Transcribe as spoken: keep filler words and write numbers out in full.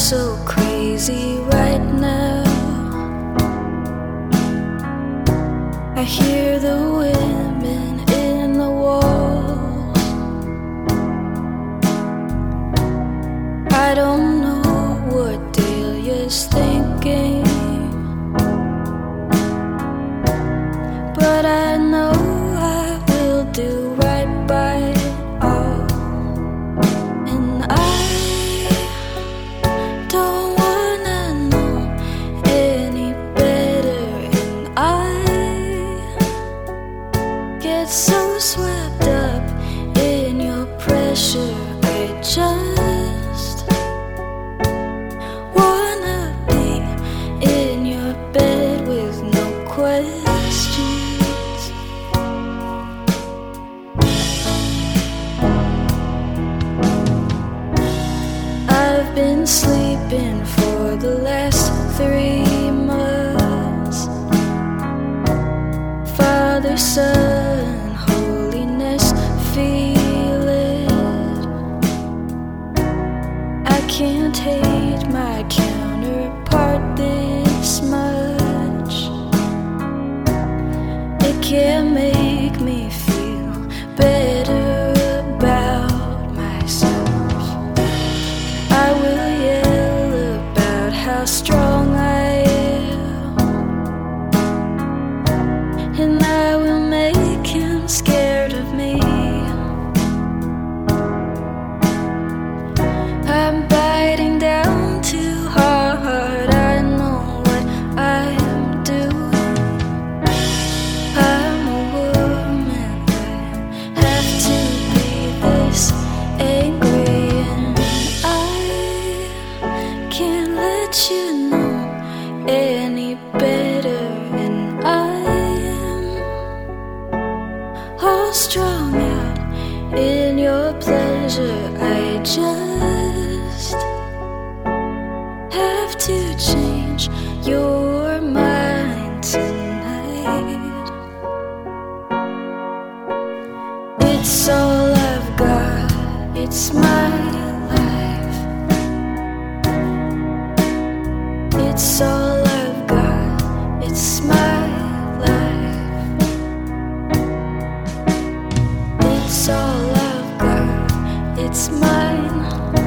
so crazy right now. I hear the women in the walls. I don't know what Dahlia's thinking, but I know I will do right by it all. And I don't wanna know any better, and I get so swept up in your pressure. I just wanna be in your bed with no questions. I've been sleeping for the last three months. Father, Son, holiness, feel it. I can't hate my counterpart this much. It can't make me feel better about myself. I will yell about how strong I am, and I will make him scared of me. I'm biting down too hard, I know what I am doing. I'm a woman, I have to be this angry, and I can't let you know any better. And I am all strung out in your pleasure. I just have to change your mind tonight. It's all I've got, it's my life. It's all I've got, it's my life. It's all I've got, it's mine.